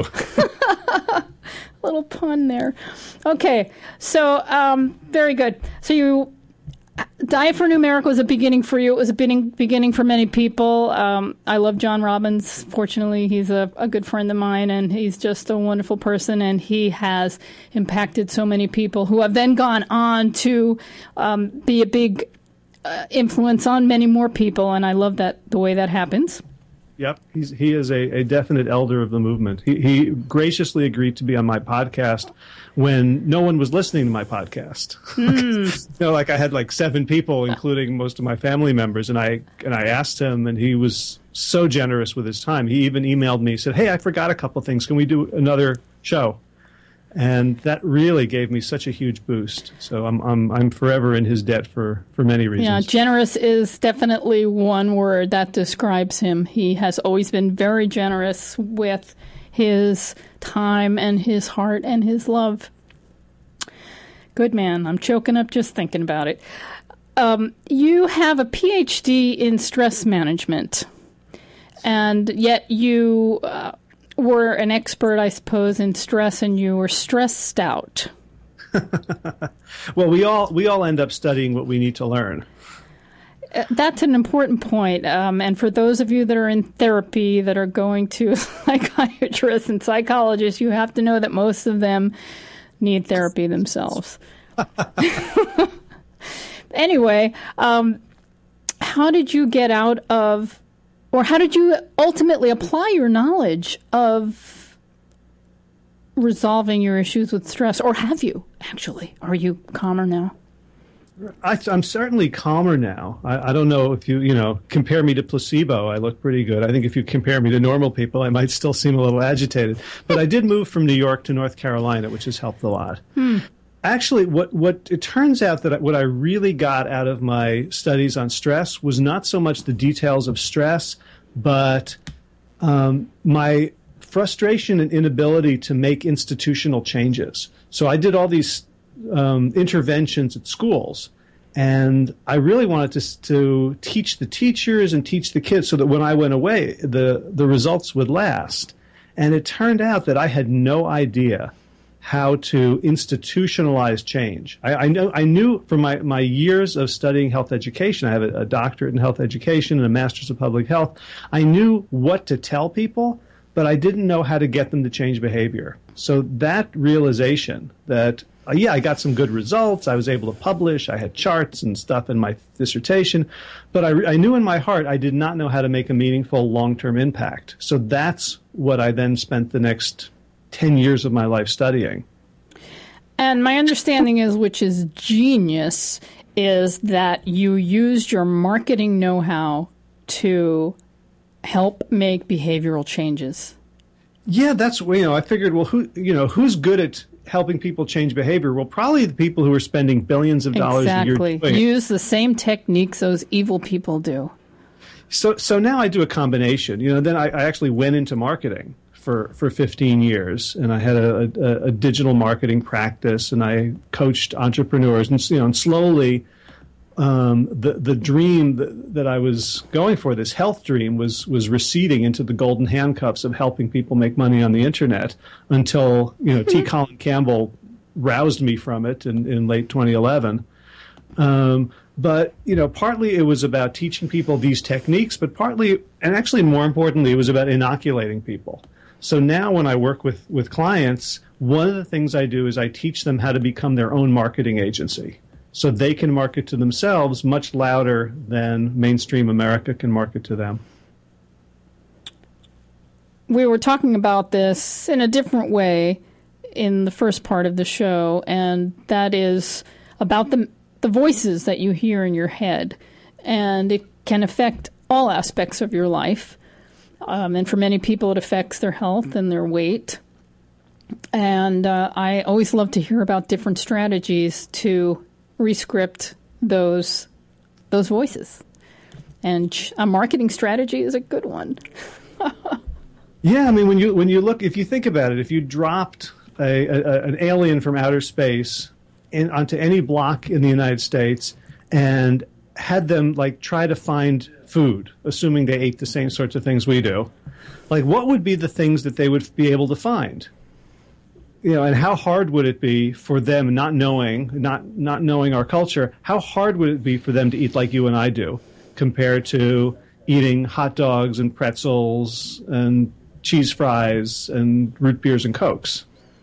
Little pun there. Okay, so very good. So Diet for New America was a beginning for you. It was a beginning for many people. I love John Robbins. Fortunately, he's a good friend of mine, and he's just a wonderful person, and he has impacted so many people who have then gone on to be a big influence on many more people, and I love the way that happens. Yep, he is a definite elder of the movement. He graciously agreed to be on my podcast when no one was listening to my podcast. Like I had like 7 people, including most of my family members, and I asked him, and he was so generous with his time. He even emailed me, said, "Hey, I forgot a couple things. Can we do another show?" And that really gave me such a huge boost. So I'm forever in his debt for many reasons. Yeah, generous is definitely one word that describes him. He has always been very generous with his time and his heart and his love. Good man. I'm choking up just thinking about it. You have a PhD in stress management, and yet you... were an expert, I suppose, in stress, and you were stressed out. Well, we all end up studying what we need to learn. That's an important point. And for those of you that are in therapy, that are going to psychiatrists and psychologists, you have to know that most of them need therapy themselves. Anyway, how how did you get out of, or how did you ultimately apply your knowledge of resolving your issues with stress? Or have you, actually? Are you calmer now? I'm certainly calmer now. I don't know if you compare me to placebo, I look pretty good. I think if you compare me to normal people, I might still seem a little agitated. But I did move from New York to North Carolina, which has helped a lot. Actually, what it turns out that what I really got out of my studies on stress was not so much the details of stress, but my frustration and inability to make institutional changes. So I did all these interventions at schools, and I really wanted to teach the teachers and teach the kids so that when I went away, the results would last. And it turned out that I had no idea how to institutionalize change. I knew from my years of studying health education, I have a doctorate in health education and a master's of public health, I knew what to tell people, but I didn't know how to get them to change behavior. So that realization that, I got some good results, I was able to publish, I had charts and stuff in my dissertation, but I knew in my heart I did not know how to make a meaningful long-term impact. So that's what I then spent the next 10 years of my life studying. And my understanding is, which is genius, is that you used your marketing know-how to help make behavioral changes. Yeah, that's, I figured, well, who's good at helping people change behavior? Well, probably the people who are spending billions of dollars a year. Exactly. Use the same techniques those evil people do. So now I do a combination. Then I actually went into marketing for 15 years, and I had a digital marketing practice, and I coached entrepreneurs, and slowly the dream that I was going for, this health dream, was receding into the golden handcuffs of helping people make money on the internet until T. Colin Campbell roused me from it in late 2011. But partly it was about teaching people these techniques, but partly, and actually more importantly, it was about inoculating people. So now when I work with clients, one of the things I do is I teach them how to become their own marketing agency, so they can market to themselves much louder than mainstream America can market to them. We were talking about this in a different way in the first part of the show, and that is about the voices that you hear in your head. And it can affect all aspects of your life. And for many people, it affects their health and their weight. And I always love to hear about different strategies to rescript those voices. And a marketing strategy is a good one. Yeah, I mean, when you look, if you think about it, if you dropped an alien from outer space onto any block in the United States and had them try to find food, assuming they ate the same sorts of things we do, what would be the things that they would be able to find? And how hard would it be for them, not knowing our culture, how hard would it be for them to eat like you and I do, compared to eating hot dogs and pretzels and cheese fries and root beers and Cokes?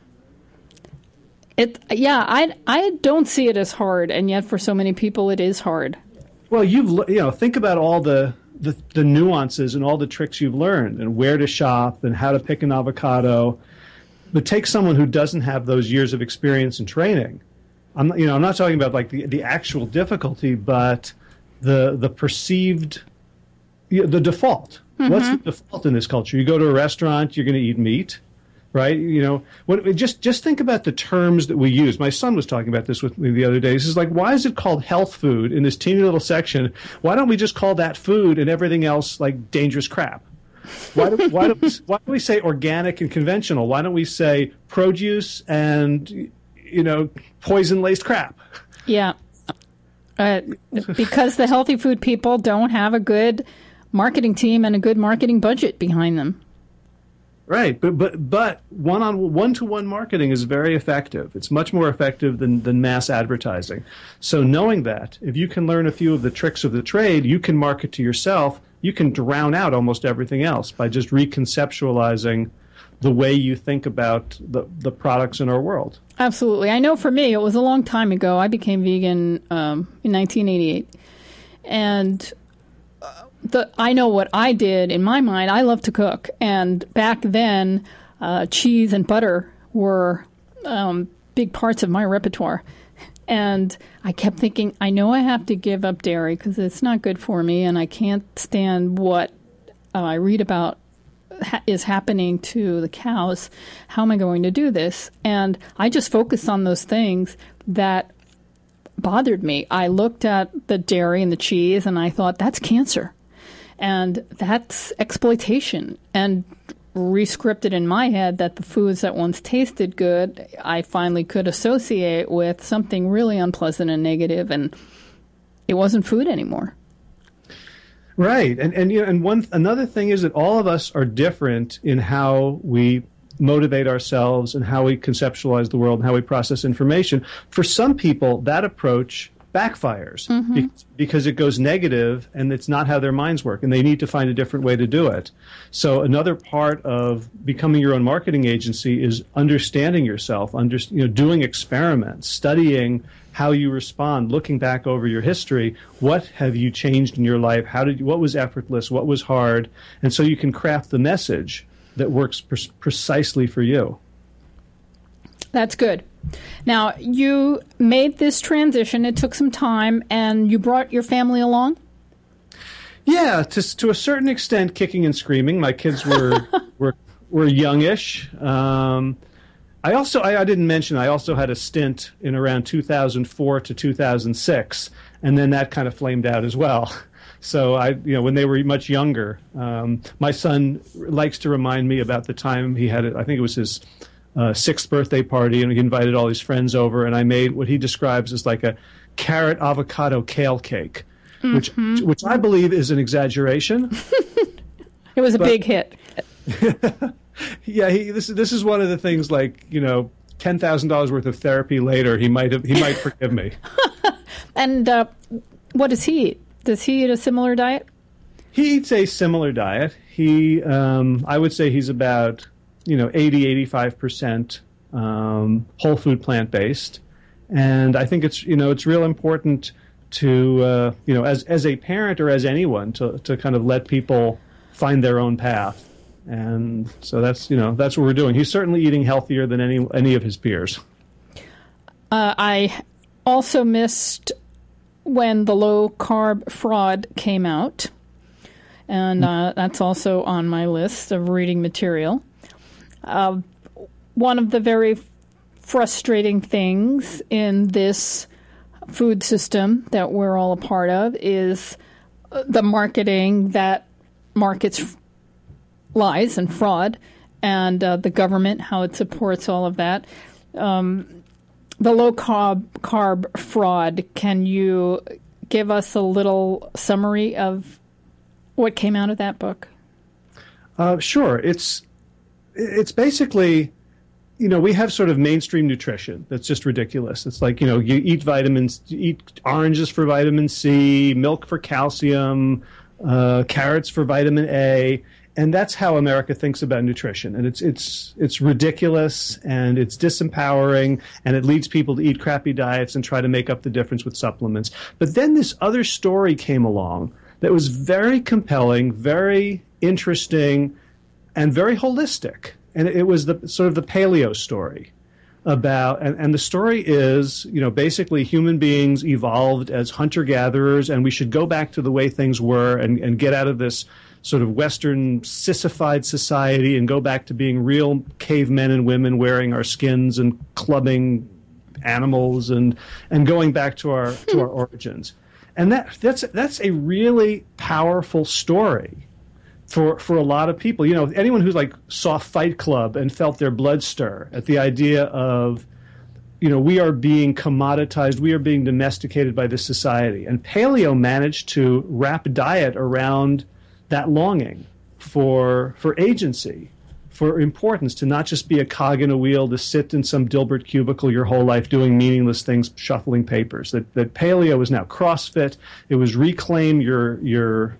I don't see it as hard, and yet for so many people it is hard. Well, think about all the nuances and all the tricks you've learned, and where to shop and how to pick an avocado. But take someone who doesn't have those years of experience and training. I'm not talking about the actual difficulty, but the perceived, the default. Mm-hmm. What's the default in this culture? You go to a restaurant, you're going to eat meat, right? Just think about the terms that we use. My son was talking about this with me the other day. He says, why is it called health food in this teeny little section? Why don't we just call that food and everything else dangerous crap? Why do we say organic and conventional? Why don't we say produce and poison-laced crap? Yeah, because the healthy food people don't have a good marketing team and a good marketing budget behind them. Right, but one-to-one marketing is very effective. It's much more effective than mass advertising. So knowing that, if you can learn a few of the tricks of the trade, you can market to yourself. You can drown out almost everything else by just reconceptualizing the way you think about the products in our world. Absolutely. I know for me, it was a long time ago. I became vegan in 1988. And I know what I did in my mind. I love to cook, and back then, cheese and butter were big parts of my repertoire. And I kept thinking, I know I have to give up dairy because it's not good for me, and I can't stand what I read about is happening to the cows. How am I going to do this? And I just focused on those things that bothered me. I looked at the dairy and the cheese, and I thought, that's cancer. And that's exploitation. And re-scripted in my head that the foods that once tasted good, I finally could associate with something really unpleasant and negative, and it wasn't food anymore. Right, and another thing is that all of us are different in how we motivate ourselves and how we conceptualize the world and how we process information. For some people, that approach backfires because it goes negative, and it's not how their minds work, and they need to find a different way to do it. So another part of becoming your own marketing agency is understanding yourself, doing experiments, studying how you respond, looking back over your history. What have you changed in your life? What was effortless? What was hard? And so you can craft the message that works precisely for you. That's good. Now, you made this transition. It took some time, and you brought your family along? Yeah, to a certain extent, kicking and screaming. My kids were youngish. I didn't mention, I also had a stint in around 2004 to 2006, and then that kind of flamed out as well. So when they were much younger, my son likes to remind me about the time he had, I think it was his 6th birthday party, and he invited all his friends over, and I made what he describes as like a carrot avocado kale cake, which I believe is an exaggeration. It was a big hit. Yeah, this is one of the things, like, $10,000 worth of therapy later, he might forgive me. And what does he eat? Does he eat a similar diet? He eats a similar diet. He, I would say he's about 80-85% whole food, plant-based, and I think it's real important to as a parent or as anyone to kind of let people find their own path, and so that's what we're doing. He's certainly eating healthier than any of his peers. I also missed when the low carb fraud came out, and that's also on my list of reading material. One of the very frustrating things in this food system that we're all a part of is the marketing that markets lies and fraud, and the government, how it supports all of that. The low carb fraud, can you give us a little summary of what came out of that book? Sure. It's basically, we have sort of mainstream nutrition that's just ridiculous. It's like, you eat vitamins, you eat oranges for vitamin C, milk for calcium, carrots for vitamin A, and that's how America thinks about nutrition. And it's ridiculous, and it's disempowering, and it leads people to eat crappy diets and try to make up the difference with supplements. But then this other story came along that was very compelling, very interesting, and very holistic. And it was the sort of the paleo story about, and the story is, basically human beings evolved as hunter-gatherers, and we should go back to the way things were and get out of this sort of Western sissified society and go back to being real cavemen and women wearing our skins and clubbing animals and going back to our origins. And that's a really powerful story for a lot of people. Anyone who's saw Fight Club and felt their blood stir at the idea of, we are being commoditized, we are being domesticated by this society. And paleo managed to wrap diet around that longing for agency, for importance, to not just be a cog in a wheel, to sit in some Dilbert cubicle your whole life doing meaningless things, shuffling papers. That paleo is now CrossFit. It was reclaim your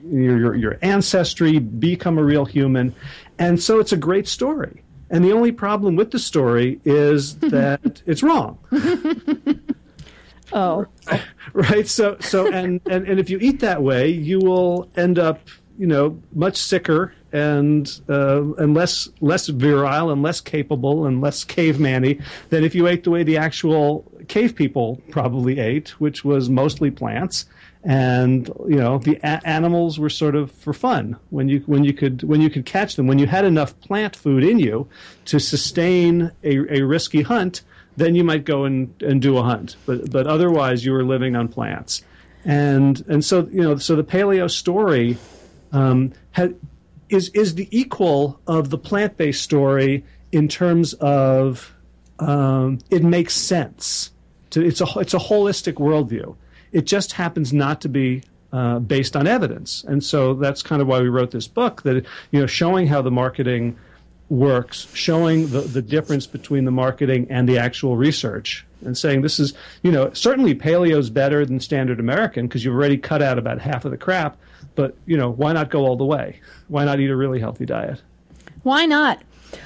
ancestry, become a real human. And so it's a great story. And the only problem with the story is that it's wrong. Oh. Right. So and if you eat that way, you will end up, much sicker and less virile and less capable and less caveman-y than if you ate the way the actual cave people probably ate, which was mostly plants. And the animals were sort of for fun when you could catch them. When you had enough plant food in you to sustain a risky hunt, then you might go and do a hunt. But otherwise, you were living on plants. And so so the paleo story is the equal of the plant-based story in terms of it makes sense. It's a holistic worldview. It just happens not to be based on evidence. And so that's kind of why we wrote this book, that showing how the marketing works, showing the difference between the marketing and the actual research, and saying this is, certainly paleo's better than standard American because you've already cut out about half of the crap, but, why not go all the way? Why not eat a really healthy diet? Why not?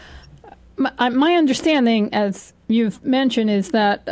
My understanding, as you've mentioned, is that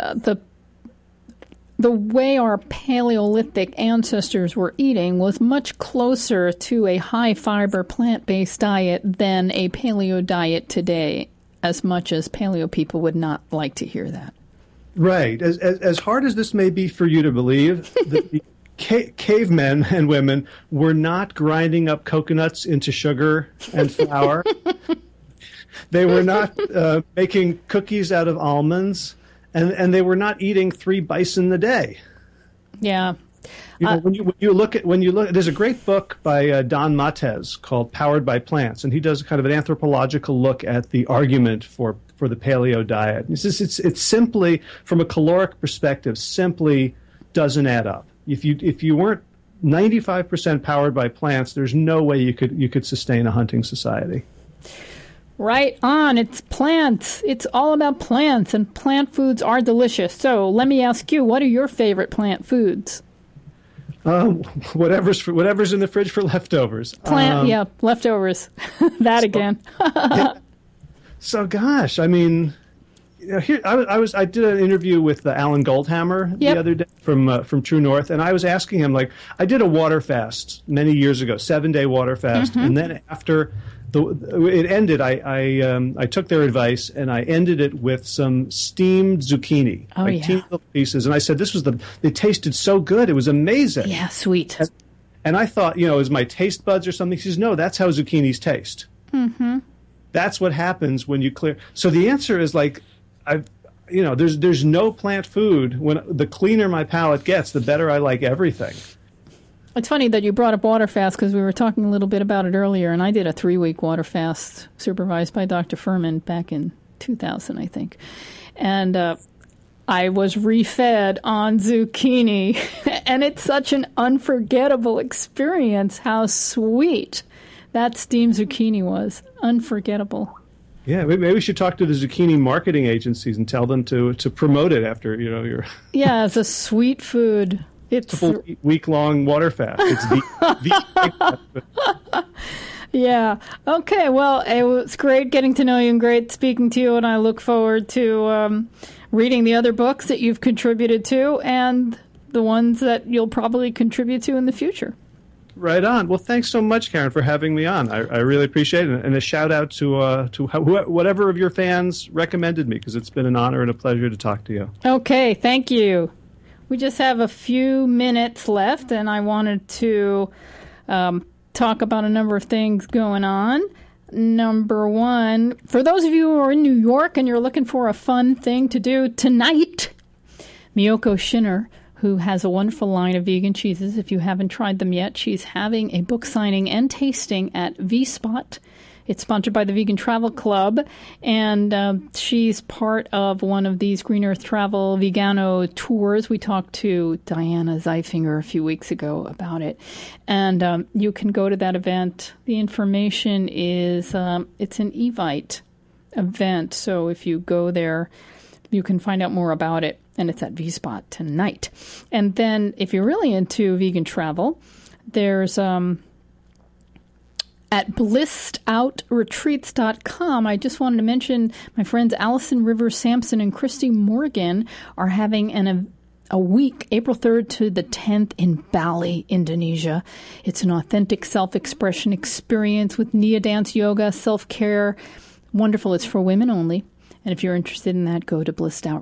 the way our Paleolithic ancestors were eating was much closer to a high-fiber plant-based diet than a paleo diet today, as much as paleo people would not like to hear that. Right. As hard as this may be for you to believe, the cavemen and women were not grinding up coconuts into sugar and flour. They were not making cookies out of almonds. And they were not eating 3 bison a day. Yeah. When you look, there's a great book by Don Mates called Powered by Plants, and he does kind of an anthropological look at the argument for the paleo diet. It's simply, from a caloric perspective, simply doesn't add up. If you weren't 95% powered by plants, there's no way you could sustain a hunting society. Right on. It's plants. It's all about plants, and plant foods are delicious. So let me ask you, what are your favorite plant foods? Whatever's in the fridge for leftovers. Leftovers. That again. So, gosh, I mean, here I did an interview with Alan Goldhammer the other day from True North, and I was asking him, I did a water fast many years ago, 7-day water fast, and then after it ended, I took their advice and I ended it with some steamed zucchini, teeny little pieces. And I said, they tasted so good. It was amazing. Yeah, sweet. And I thought, is my taste buds or something? He says, no, that's how zucchinis taste. Mm-hmm. That's what happens when you clear. So the answer is there's no plant food. When the cleaner my palate gets, the better I like everything. It's funny that you brought up water fast because we were talking a little bit about it earlier, and I did a 3-week water fast supervised by Dr. Furman back in 2000, I think. And I was refed on zucchini, and it's such an unforgettable experience how sweet that steamed zucchini was. Unforgettable. Yeah, maybe we should talk to the zucchini marketing agencies and tell them to promote it after, your... Yeah, it's a sweet food. It's a week-long water fast. It's the Yeah. Okay. Well, it was great getting to know you and great speaking to you, and I look forward to reading the other books that you've contributed to and the ones that you'll probably contribute to in the future. Right on. Well, thanks so much, Karen, for having me on. I really appreciate it. And a shout-out to whatever of your fans recommended me, because it's been an honor and a pleasure to talk to you. Okay. Thank you. We just have a few minutes left, and I wanted to talk about a number of things going on. Number one, for those of you who are in New York and you're looking for a fun thing to do tonight, Miyoko Schinner, who has a wonderful line of vegan cheeses, if you haven't tried them yet, she's having a book signing and tasting at V-Spot. It's sponsored by the Vegan Travel Club, and she's part of one of these Green Earth Travel Vegano tours. We talked to Diana Zeifinger a few weeks ago about it, and you can go to that event. The information is, it's an Evite event, so if you go there, you can find out more about it, and it's at V-Spot tonight. And then if you're really into vegan travel, there's... at blissedoutretreats.com, I just wanted to mention my friends Allison Rivers Sampson and Christy Morgan are having a week, April 3rd to the 10th in Bali, Indonesia. It's an authentic self-expression experience with Nia dance, yoga, self-care. Wonderful. It's for women only. And if you're interested in that, go to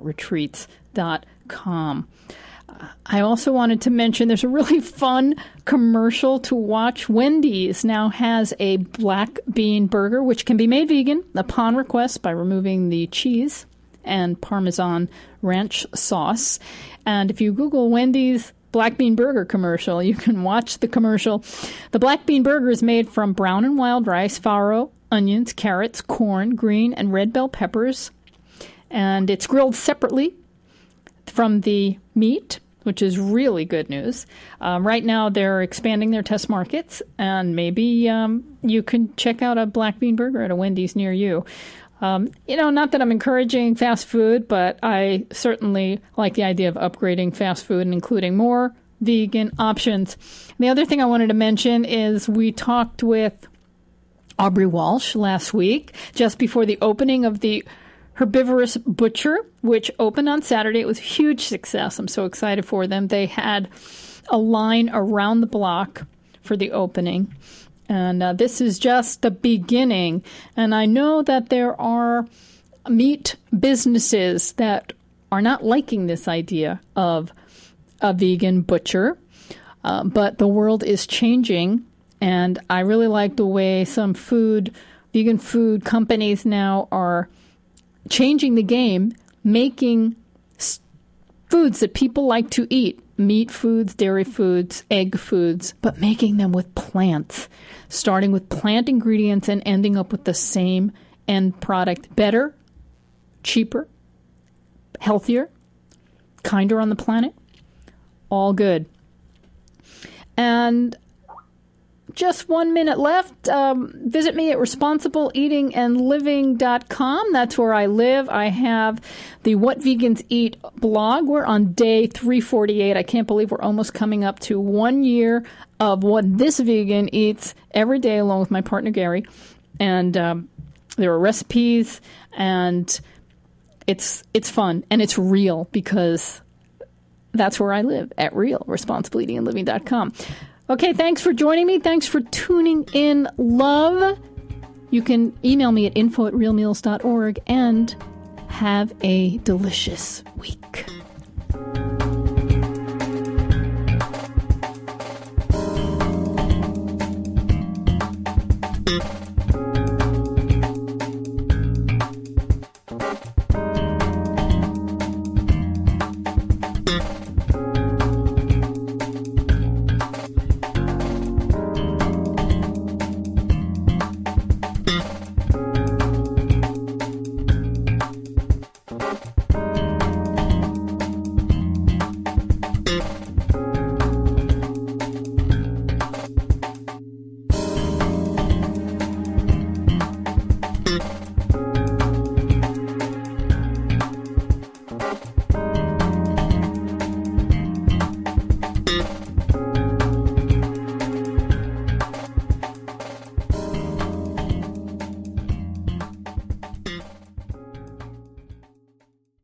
blissedoutretreats.com. I also wanted to mention there's a really fun commercial to watch. Wendy's now has a black bean burger, which can be made vegan upon request by removing the cheese and Parmesan ranch sauce. And if you Google Wendy's black bean burger commercial, you can watch the commercial. The black bean burger is made from brown and wild rice, farro, onions, carrots, corn, green and red bell peppers. And it's grilled separately from the meat, which is really good news. Right now, they're expanding their test markets, and maybe you can check out a black bean burger at a Wendy's near you. Not that I'm encouraging fast food, but I certainly like the idea of upgrading fast food and including more vegan options. The other thing I wanted to mention is we talked with Aubrey Walsh last week, just before the opening of the Herbivorous Butcher, which opened on Saturday. It was a huge success. I'm so excited for them. They had a line around the block for the opening. And this is just the beginning. And I know that there are meat businesses that are not liking this idea of a vegan butcher. But the world is changing. And I really like the way some vegan food companies now are changing the game, making foods that people like to eat, meat foods, dairy foods, egg foods, but making them with plants, starting with plant ingredients and ending up with the same end product. Better, cheaper, healthier, kinder on the planet, all good. And just 1 minute left. Visit me at responsibleeatingandliving.com. That's where I live. I have the What Vegans Eat blog. We're on day 348. I can't believe we're almost coming up to 1 year of what this vegan eats every day, along with my partner, Gary. And there are recipes, and it's fun, and it's real, because that's where I live, at real, responsibleeatingandliving.com. Okay, thanks for joining me. Thanks for tuning in. Love. You can email me at info@realmeals.org, and have a delicious week.